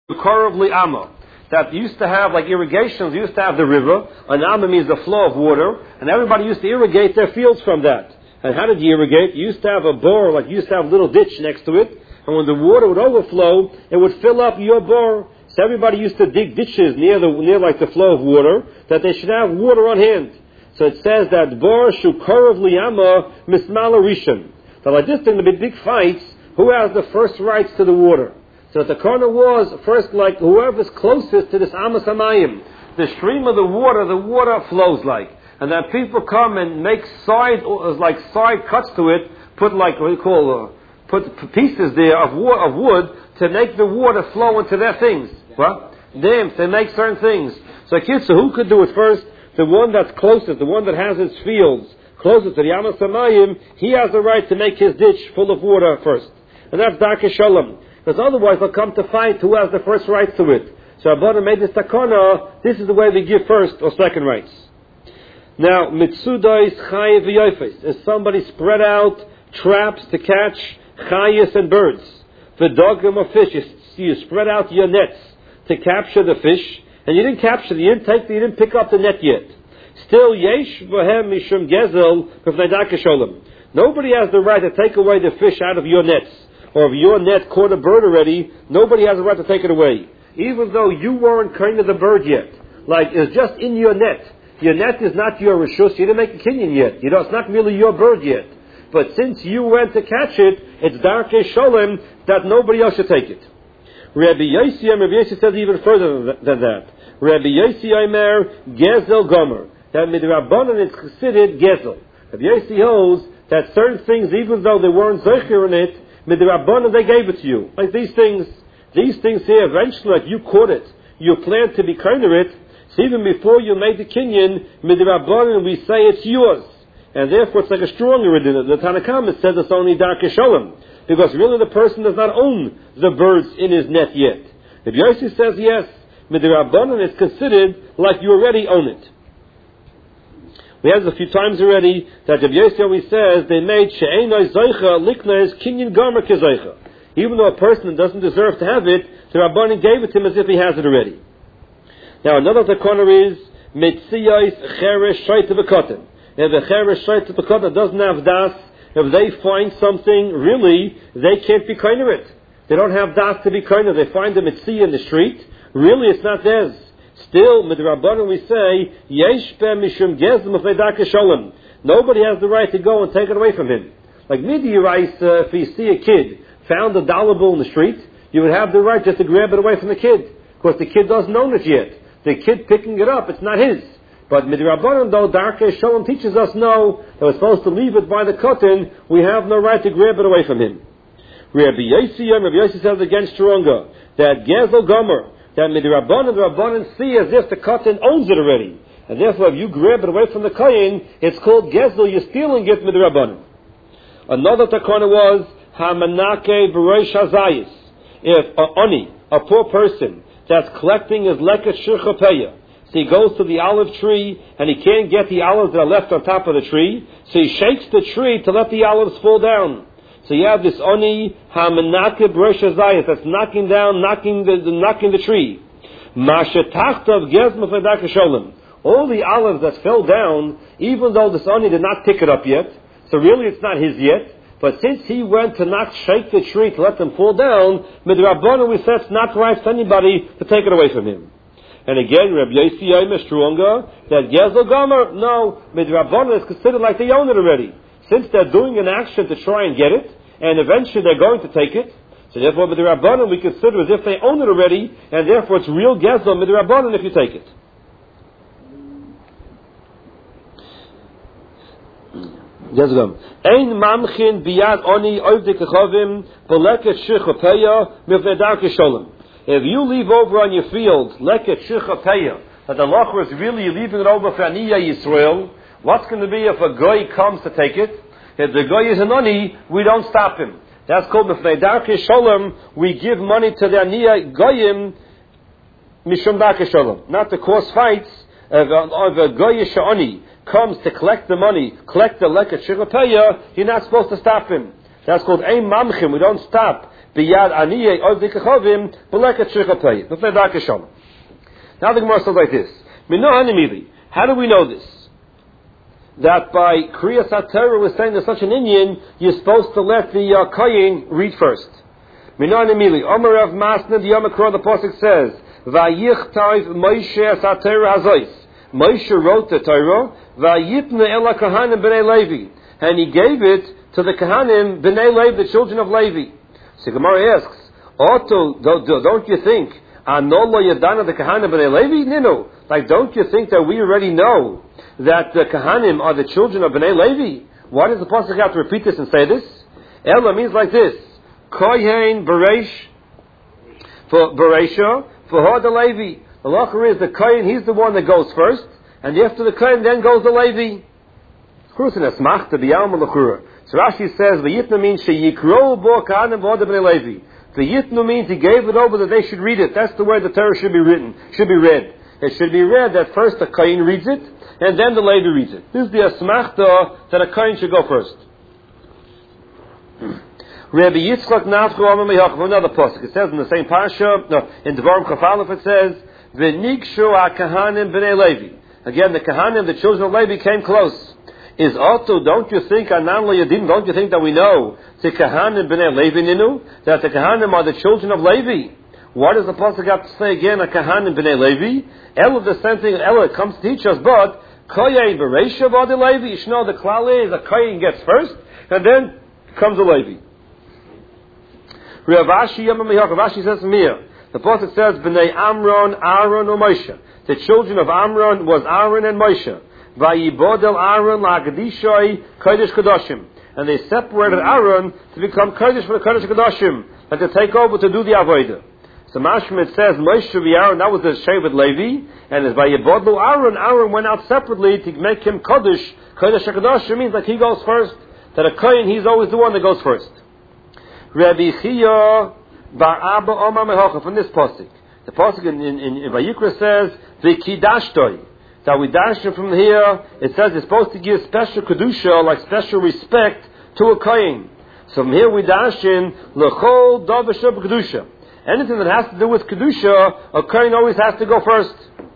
Korov Amma. That used to have, like irrigations, used to have the river. An Amma means the flow of water, and everybody used to irrigate their fields from that. And how did you irrigate? You used to have a bore, like you used to have a little ditch next to it, and when the water would overflow, it would fill up your bore. So everybody used to dig ditches near like the flow of water, that they should have water on hand. So it says that bor shu korov liyama mismala rishon. So like this thing, the big fights, who has the first rights to the water? So the corner was first like whoever's closest to this Amas Hamayim. The stream of the water flows like. And then people come and make side cuts to it, put like what you call, put pieces there of wood to make the water flow into their things. Well, they make certain things. So kids, so who could do it first? The one that's closest, the one that has his fields closest to the Amas Hamayim, he has the right to make his ditch full of water first. And that's Darkei Shalom. Because otherwise they'll come to fight who has the first rights to it. So Abba made this takana, this is the way they give first or second rights. Now, Mitsudais Chayev V'Yofes, is somebody spread out traps to catch chayes and birds. V'dogim of fish, you spread out your nets to capture the fish, and you didn't pick up the net yet. Still, Yesh V'hem Mishum Gezel V'fnei Darkei Shalom. Nobody has the right to take away the fish out of your nets. Or if your net caught a bird already, nobody has a right to take it away. Even though you weren't kind of the bird yet. Like, it's just in your net. Your net is not your reshus. You didn't make a kinyan yet. It's not really your bird yet. But since you went to catch it, it's Darkei Shalom that nobody else should take it. Rabbi Yossi says even further than that. Rabbi Yossi Omer, Gezel Gomer. That midrabanan is considered Gezel. Rabbi Yossi holds that certain things, even though they weren't Zeicher in it, midrabanan they gave it to you. Like these things here, eventually, like you caught it, you planned to be kind of it, so even before you made the kinyan, midrabanan we say it's yours. And therefore it's like a stronger in the Tanna Kamma says it's only Darkei Shalom. Because really the person does not own the birds in his net yet. If Yossi says yes, midrabanan is considered like you already own it. We had it a few times already that Rabbi Yossi always says they made she'enoi zoicha liknes kinyan gomer kezoicha. Even though a person doesn't deserve to have it, the Rabbanan gave it to him as if he has it already. Now another takana is mitziyos cheresh shoyte b'koten. If the cheresh shoyte b'koten doesn't have das, if they find something, really, they can't be kind of it. They don't have das to be kind of. They find a mitziyah in the street. Really, it's not theirs. Still, midrabanan we say, yesh ben mishum gezem of Darkei Shalom. Nobody has the right to go and take it away from him. Like midiyirais, if you see a kid found a dollar bill in the street, you would have the right just to grab it away from the kid, because the kid doesn't own it yet. The kid picking it up, it's not his. But midrabanan though, Darkei Shalom teaches us no, that we're supposed to leave it by the cotton. We have no right to grab it away from him. Rabbi Yossi says again stronger that gezel gomer. That the Rabbanan see as if the Kohen owns it already. And therefore, if you grab it away from the Kohen, it's called Gezel, you're stealing it with the Rabbanan. Another takana was, Hamanake B'rosh Hazayis. If a poor person that's collecting his leket shircha peya, so he goes to the olive tree, and he can't get the olives that are left on top of the tree, so he shakes the tree to let the olives fall down. So you have this oni hamanake b'rosh hazayis that's knocking the tree. Mashetachtav gezma for Darkei Shalom. All the olives that fell down, even though this oni did not pick it up yet, so really it's not his yet. But since he went to shake the tree to let them fall down, midrabanan we said it's not right for anybody to take it away from him. And again, Rabbi Yossi Omer stronger that gezel gomer. No, midrabanan is considered like they own it already. Since they're doing an action to try and get it, and eventually they're going to take it, so therefore with the Rabbanan we consider as if they own it already, and therefore it's real gezel with the Rabbanan if you take it. Ein mamchin biyad oni ovdik lechavim beleket shircha peya mivnei Darkei Shalom. If you leave over on your field leket shircha peya, that the lachar is really leaving it over for Aniyah Yisrael, what's going to be if a goy comes to take it? If the goy is an oni, we don't stop him. That's called B'fnei Darkei Shalom. We give money to the Aniyah goyim mishum Darkei Shalom, not to cause fights. If a goyish oni comes to collect the money, collect the leket shircha peya, you're not supposed to stop him. That's called ein mamchim. We don't stop biyad aniyeh od dikachovim beleket shrichapay. Lefnei darkei shalom. Now the Gemara says like this: Mino hanimili. How do we know this? That by Kriyas HaTorah was saying there's such an Indian, you're supposed to let the Kohen read first. Mino hanimili. Omer Rav Masna the Yomakron, the Pasuk says, Vayichtav Moshe es HaTorah hazois. Moshe wrote the Torah, Vayipne ela Kahanim b'nei Levi, and he gave it to the Kahanim b'nei Levi, the children of Levi. So Gemara asks, don't you think Anolo Yadana the Kahanim b'nei Levi? No. Like, don't you think that we already know that the Kahanim are the children of b'nei Levi? Why does the Pasuk have to repeat this and say this? Ela means like this: Kohen Beresh for Beresha for Hod the Levi. The lacher is the Kohen, he's the one that goes first, and after the Kohen then goes the Levi. So Rashi says the Yitna means Sheyikro bo Kahanim v'Hod b'nei Levi. The Yitnu means he gave it over that they should read it. That's the way the Torah should be read. It should be read that first the Kohen reads it, and then the Levi reads it. This is the asmachta that a Kohen should go first. Rabbi Yitzchak Nafchu Amar Meyachov, another pasuk. It says in the same parsha, in Devarim Chafalef it says, V'nigshu ha-kahanim b'nei Levi. Again, the Kahanim, the children of Levi, came close. Is also, don't you think that we know the Kahanim b'nei Levi ninu, that the Kahanim are the children of Levi? What does the pasuk have to say again? A Kahanim b'nei Levi. Ella, the same thing. Ella comes to teach us, but Kohen Bereisha v'Hod Levi. You should know the klal is the Kohen gets first, and then comes the Levi. Rav Ashi says from here, the pasuk says b'nei Amron, Aaron, or Moshe. The children of Amron was Aaron and Moshe. Vayibodel Aaron la'Gadishoi Kodesh Kodashim, and they separated Aaron to become Kodesh for the Kodesh Kodashim, and to take over to do the Avodah. So Mashmit says Moshe v'Aaron, that was the Shevet Levi, and as Vayibodel Aaron went out separately to make him Kodesh. Kodesh Kodashim means like he goes first. That a Kohen, he's always the one that goes first. Rabbi Chia Bar Abba Omar Mehocha from this pasuk. The pasuk in Vayikra says V'Kidashtoi. That we dash from here, it says it's supposed to give special kedusha, like special respect to a kohen. So from here we dash in lechol davashab kedusha. Anything that has to do with kedusha, a kohen always has to go first.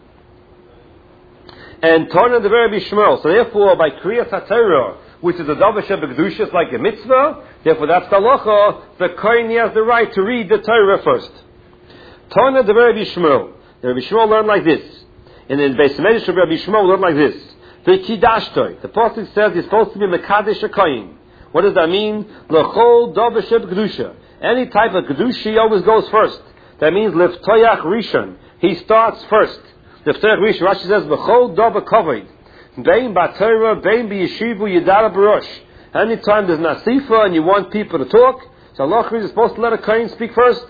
And Torah the very Bishmuel. So therefore, by Kriyas HaTorah, which is a davashab kedusha, it's like a mitzvah. Therefore, that's the halacha. The kohen has the right to read the Torah first. Torah the very Bishmuel. The Rabbi Shmuel learned like this. And in Beis Medrash of Rabbi Shmuel, we learn like this: the Kiddashtoi. The pasuk says he's supposed to be mekadesh a kohen. What does that mean? L'chol davashab kedusha. Any type of kedusha, he always goes first. That means liftoyach rishon. He starts first. Liftoyach rishon. Rashi says l'chol davar kavod. Bein b'Torah, bein b'yeshivu yidara b'rosh. Anytime there's nasifa and you want people to talk, so Allah is supposed to let a kohen speak first.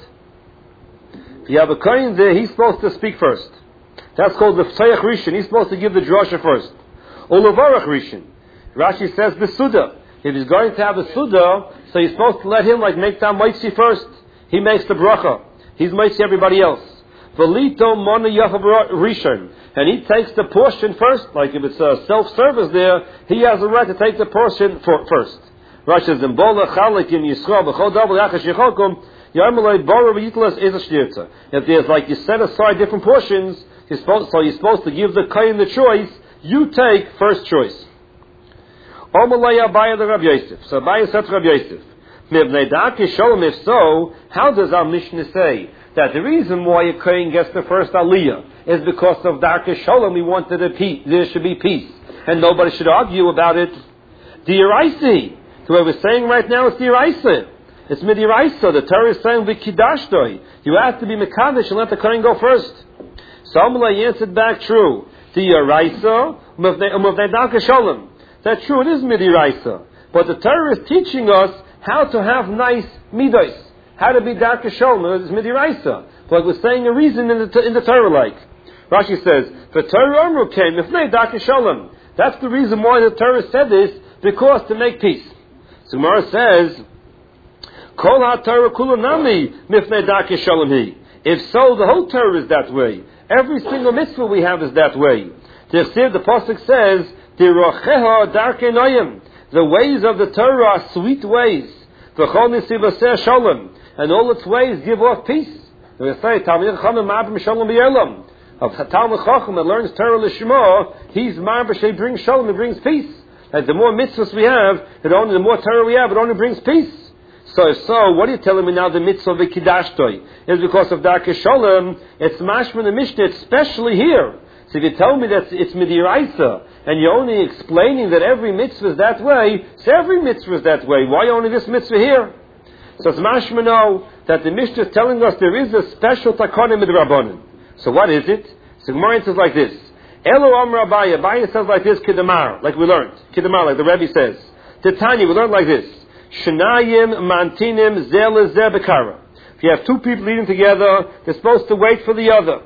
If you have a kohen there, he's supposed to speak first. That's called the Ftayach Rishon. He's supposed to give the drasha first. Or Levarach Rishon. Rashi says the Suda. If he's going to have a Suda, so he's supposed to let him make that Moitzi first. He makes the bracha. He's Moitzi everybody else. Velito Mona Yachab Rishon. And he takes the portion first. Like if it's a self-service there, he has the right to take the portion first. Rashi says, Zimbola Chalik in Yisrael, B'chol Davel Yachash Yechokum, Yarmalei Bora V'yitlas is a Shtierza. If there's you set aside different portions, you're supposed to give the kohen the choice. You take first choice. Omalei Abaye the Rabbi Yosef. So Abaye said to Rabbi Yosef, if so, how does our Mishnah say that the reason why a kohen gets the first aliyah is because of Darkei Shalom? We wanted there should be peace, and nobody should argue about it. D'iraisi. So what we're saying right now is d'iraisi. It's midiraisa. The Torah is saying v'kidashtoi. You have to be mekadesh and let the kohen go first. So Amalei answered back, true. D'iraisa umavnei Darkei Shalom. That's true. It is midiraisa. But the Torah is teaching us how to have nice midos, how to be Darkei Shalom. It's midiraisa. But we're saying a reason in the Torah, like Rashi says, "The Torah Amru came mifnei Darkei Shalom." That's the reason why the Torah said this, because to make peace. So Gemara says, "Kol haTorah kula nami mifnei Darkei Shalom hi." If so, the whole Torah is that way. Every single mitzvah we have is that way. The pasuk says, "Dirocheha Darkei Noyim." The ways of the Torah are sweet ways. V'chol nisivaseh shalom. and all its ways give off peace. We say, Talmid Chacham Ma'abim Shalom B'Yelam. Of Talmid Chacham that learns Torah L'Shema, he's Ma'abim She brings Shalom, it brings peace. Like the more mitzvahs we have, the more Torah we have, it only brings peace. So what are you telling me now? The mitzvah of the Kiddashtoi is because of Darkei Shalom. It's mashma in the Mishnah, especially here. So if you tell me that it's midiraisa, and you're only explaining that every mitzvah is that way, so every mitzvah is that way. Why only this mitzvah here? So it's mashma now that the Mishnah is telling us there is a special takana midrabanan. So what is it? So Gemara says like this. Elo Amar Abaye. Abaye says like this, Kedamar, like we learned. Kedamar, like the Rebbe says. Titania, we learned like this. Shenayim mantinim zel zeh bekara. If you have two people eating together, they're supposed to wait for the other.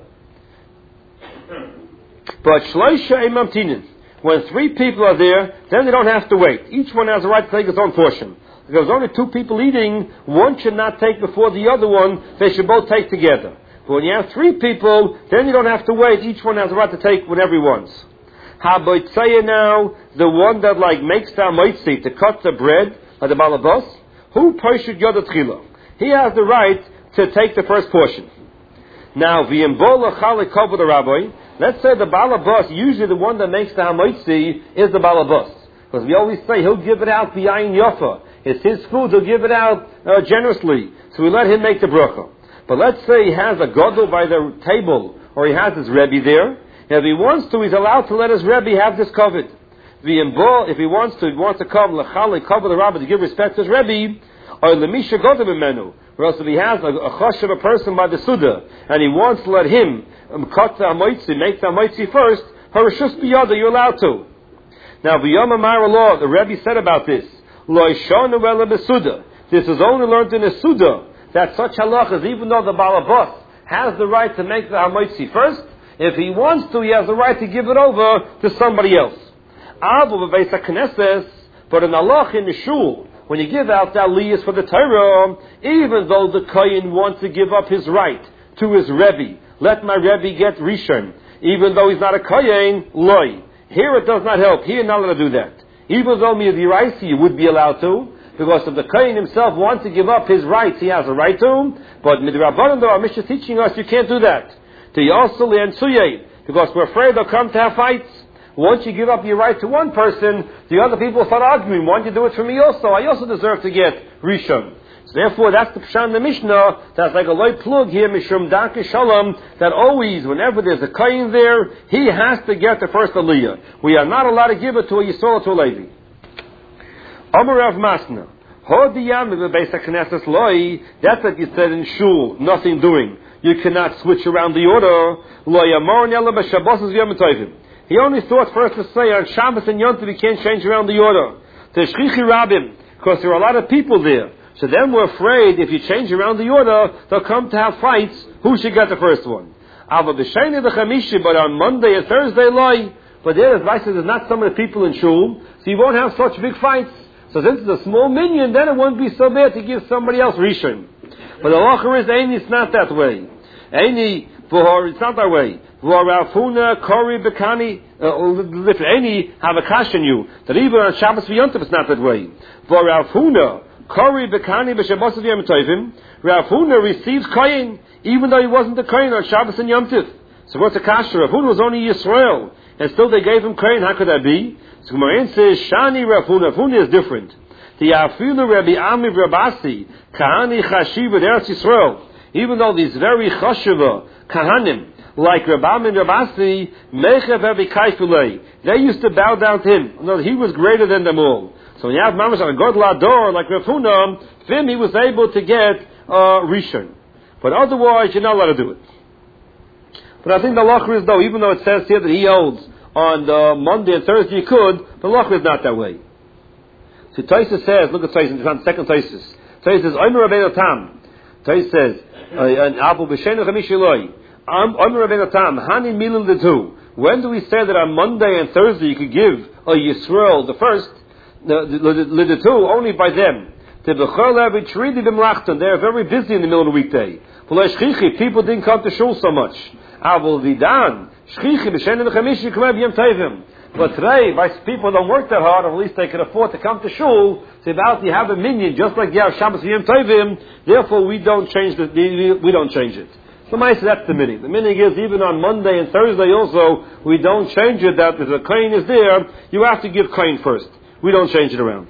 But shloisha mamtinin. When three people are there, then they don't have to wait. Each one has a right to take his own portion. If there's only two people eating, one should not take before the other one. They should both take together. But when you have three people, then you don't have to wait. Each one has a right to take whatever he wants. Haboitzaya now, the one that makes the amoitzi to cut the bread, like the balabas, who poishut yodat chila. He has the right to take the first portion. Now, v'yimbola chalik kavod the rabbi. Let's say the balabas, usually the one that makes the amoitzi, is the balabas. Because we always say he'll give it out b'yayin yafa. It's his food, he'll give it out generously. So we let him make the bracha. But let's say he has a gadol by the table, or he has his rebbe there. If he wants to, he's allowed to let his rebbe have this covet. If he wants to come l'chali cover the rabbi to give respect to his rebbe, or lemisha gadol menu. Or else if he has a chosh of a person by the suda, and he wants to let him cut the amoitzi, make the amoitzi first, harashus biyada, you're allowed to. Now, v'yom amar law, the rebbe said about this, lo ishonu ela besuda. This is only learned in a suda. That such halachas, even though the balabas has the right to make the hamoitzi first, if he wants to, he has the right to give it over to somebody else. But in halach in the shul, when you give out the aliyahs for the Torah, even though the kohen wants to give up his right to his rebbe, let my rebbe get rishon, even though he's not a kohen, loy. Here it does not help. Here you're not allowed to do that. Even though midiraisi you would be allowed to, because if the kohen himself wants to give up his rights, he has a right to him. But midrabanan, our Mishnah is teaching us you can't do that. To yosel and suyay, because we're afraid they'll come to have fights. Once you give up your right to one person, the other people start arguing. Why don't you do it for me also? I also deserve to get rishon. So therefore, that's the pshat in the Mishnah. That's like a loy plug here, mishum darkei shalom. That always, whenever there's a kohen there, he has to get the first aliyah. We are not allowed to give it to a yisrael or to a levi. Amar Rav Masna, Hodiyam is the basic Knesset Loi. That's what you said in shul. Nothing doing. You cannot switch around the order. Loi Amar Nela b'Shabbos is Yom Tovim. He only thought first to say on Shabbos and Yom Tov you can't change around the order. Teshchichi Rabim, because there are a lot of people there. So then we're afraid if you change around the order, they'll come to have fights. Who should get the first one? Ava b'Sheni the Chamishi, but on Monday and Thursday Loi. But there, advice is there's not so many people in shul, so you won't have such big fights. So since it's a small minion, then it won't be so bad to give somebody else rishon. But the halacha is, Eini, it's not that way. Eini, it's not that way. V'arafuna, kori, bekani, Eini, have a kash in you. That even on Shabbos v'yontav, it's not that way. V'arafuna, kori, bekani, b'Shabbos v'yom tovim. Rafuna receives koyin, even though he wasn't a koyin on Shabbos and Yom Tov. So what's a kash? Rafuna was only Yisrael, and still they gave him koyin. How could that be? So Gemara says, Shani Rafuna. Rafuna is different. The Afilu Rabbi Ami Rabasi, Kahani Chashiv Eretz Yisrael. Even though these very chashiva kahanim, like Rabbi Ami Rabasi, Mechev Evi Kaifulei, they used to bow down to him. No, he was greater than them all. So when you have Mamash on a God Lador, like Rafuna, him he was able to get Rishon. But otherwise, you're not allowed to do it. But I think the halacha is, though, even though it says here that he holds on the Monday and Thursday you could, the halacha is not that way. So Taisa says, look at Taisa, it's on the second Taisa. Taisa says, Omer Rabbeinu Tam. Taisa says, Abu B'Shenu Chamishiloi. Omer Rabbeinu Tam, Hani Milul Letu. When do we say that on Monday and Thursday you could give a Yisrael the first, the two, only by them? They're very busy in the middle of the weekday. People didn't come to shul so much. But But today, people don't work that hard, or at least they can afford to come to shul. So about you have a minyan, just like you have Shabbos Yom Tovim. Therefore, we don't change we don't change it. So, that's the minhag. The minhag is even on Monday and Thursday also, we don't change it. That if a kohen is there, you have to give kohen first. We don't change it around.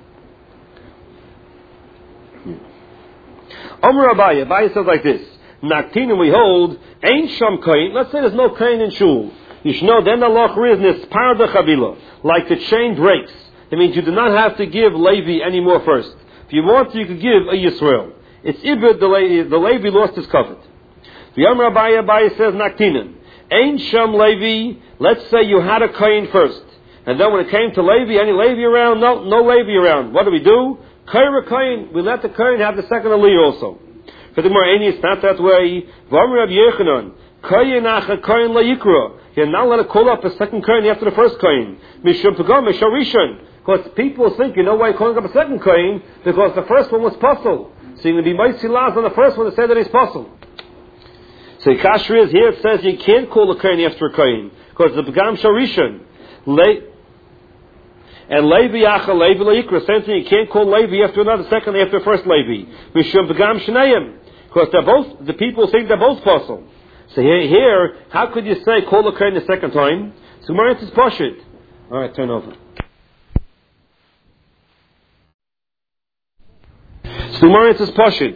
Omer Abaye says like this: Naktin, we hold ain't sham kohen. Let's say there's no kohen in shul. You should know then the law is nispar de chavila, like the chain breaks. It means you do not have to give Levi anymore first. If you want to, you could give a Yisrael. It's ibid the Levi lost his covet. The Omer Abaye says Naktinan ain't sham Levi. Let's say you had a kohen first, and then when it came to Levi, any Levi around? No Levi around. What do? Kohen, we let the kohen have the second aliyah also. For the Morani, it's not that way. V'amr Rabbi Yechanan, kohen acha kohen layikra. You're not allowed to call up a second kohen after the first kohen. Mishum pagam misharishon. Because people think, you know why you're calling up a second kohen? Because the first one was puzzle. So you're going to be meitzilaz on the first one to say that he's puzzle. So Kashri is here. It says you can't call a kohen after a kohen because the pagam sharishon. And Levi Acha Levi Leikra, same thing, you can't call Levi after another second after first Levi. Mishum Begam Shnayim. Because the people think they're both possible. So here, how could you say call a kohen the second time? So Gemara is Pashit. Alright, turn over. So Gemara is Pashit.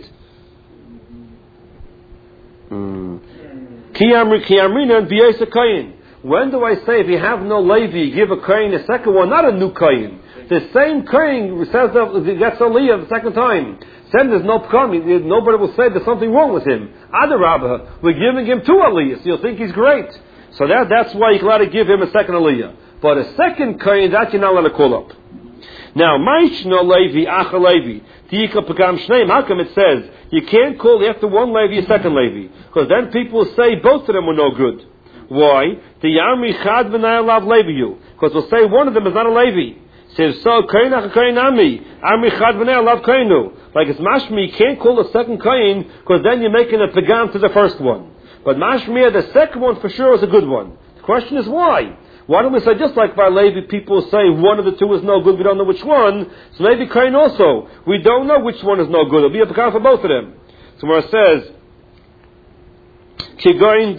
Ki Amrina and B'yesa Kohen. When do I say if you have no Levi, give a kohen a second one, not a new kohen? The same kohen says that gets aliyah the second time. Then there's no problem. Nobody will say there's something wrong with him. Adarabah, we're giving him two aliyahs. You'll think he's great. So that's why you're allowed to give him a second aliyah. But a second kohen, that you're not allowed to call up. Now, Maishno Levi, Acha Levi, Tika Pagam Shneim. How come it says you can't call after one Levi a second Levi? Because then people will say both of them were no good. Why? The Yamri Chad v'nai alav Leviyu. Because we'll say one of them is not a Levi. Says so Kohen Ami Amri Chad v'nai alav Kohenu. Like it's mashmi, you can't call the second Kohen because then you're making a pagam to the first one. But mashmi, the second one for sure is a good one. The question is why? Why don't we say just like by Levi, people say one of the two is no good, we don't know which one. So maybe Kohen also, we don't know which one is no good. It'll be a pagam for both of them. So where it says. No, we're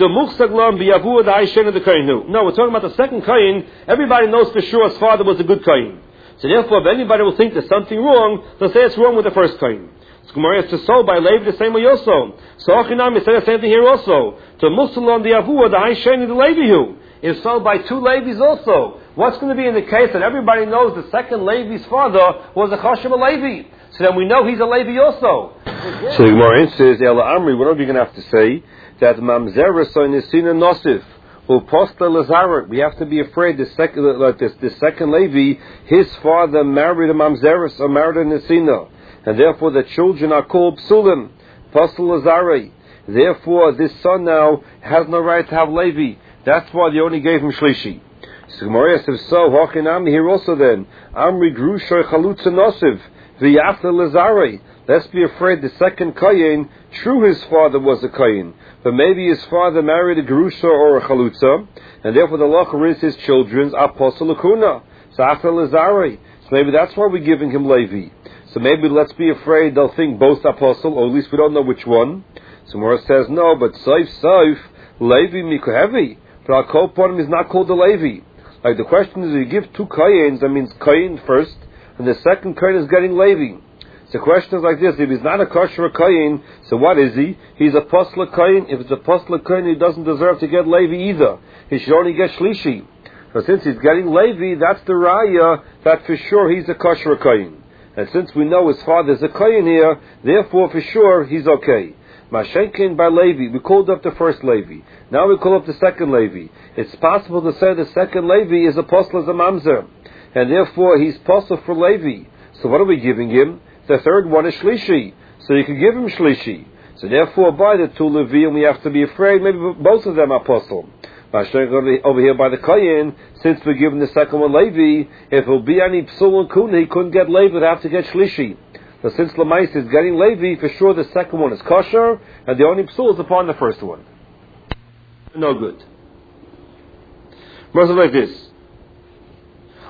talking about the second kohen. Everybody knows for sure his father was a good kohen. So therefore, if anybody will think there's something wrong, they'll say it's wrong with the first kohen. So Gemara has to solve by Levi the same way also. So Achinam is saying the same thing here also. To Musalon the Avua, the High Sheni the Levihu, is sold by two Levis also. What's going to be in the case that everybody knows the second Levi's father was a Chashem Levi? So then we know he's a Levi also. So the Gemara says, Ela Amri, what are we going to have to say? That Mamzera son is seen a Nosif. We have to be afraid the second Levi, his father married a Mamzeris or married a Nesina. And therefore the children are called Psulim, Pasal Lazare. Therefore this son now has no right to have Levi. That's why they only gave him Shlishi. So Gemara says, so, Hochinami here also then. Amri Grusha Chalutza Nosiv, V'yafta Lazare. Let's be afraid the second Kayin, true his father was a Kayin. But maybe his father married a Gerusha or a Chalutza, and therefore the Locher is his children's Apostle Lakuna. So after Lazare. So maybe that's why we're giving him Levi. So maybe let's be afraid they'll think both Apostle, or at least we don't know which one. So Morah says, no, but Saif, Levi Mikuhevi. But our Koponim is not called a Levi. Like the question is, if you give two Kayins, that means Kayin first, and the second Kayin is getting Levi. So the question is like this, if he's not a kosher Kayin, so what is he? He's a Pasla Kayin. If it's a Pasla Kayin, he doesn't deserve to get Levi either. He should only get Shlishi. So since he's getting Levi, that's the Raya that for sure he's a kosher Kayin. And since we know his father's a Kayin here, therefore for sure he's okay. Mashenkin by Levi, we called up the first Levi. Now we call up the second Levi. It's possible to say the second Levi is a Pasla as a Mamzer. And therefore he's Pasla for Levi. So what are we giving him? The third one is Shlishi. So you can give him Shlishi. So therefore, by the two Leviim, we have to be afraid maybe both of them are apostle. Over here by the Kayin, since we're giving the second one Levi, if it will be any Psul and Kuna, he couldn't get Levi, he'd have to get Shlishi. So since Lamais is getting Levi, for sure the second one is kosher, and the only Psul is upon the first one. No good. Most like this.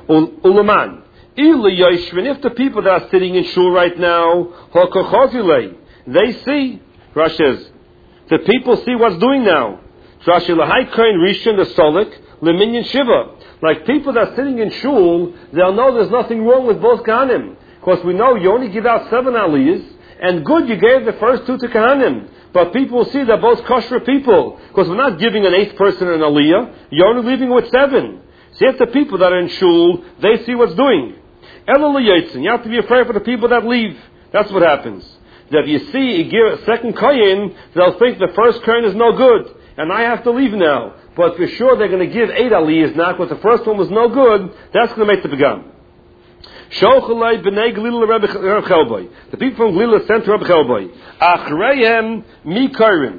Ulaman. If the people that are sitting in shul right now, they see, Rashi says, the people see what's doing now. Rashi lahai kain rishon the solik leminyan shiva. Like people that are sitting in shul, they'll know there's nothing wrong with both kahanim. Because we know you only give out 7 aliyahs, and good you gave the first 2 to kahanim. But people will see they're both kosher people. Because we're not giving an 8th person an aliyah, you're only leaving with 7. See, if the people that are in shul, they see what's doing. You have to be afraid for the people that leave. That's what happens. That if you see, you give a second kohen, they'll think the first kohen is no good, and I have to leave now. But for sure they're going to give 8 aliyahs now, because the first one was no good, that's going to make the begam. The people from Glila sent to Rabbi Chelboy. Achreihem mi kairim.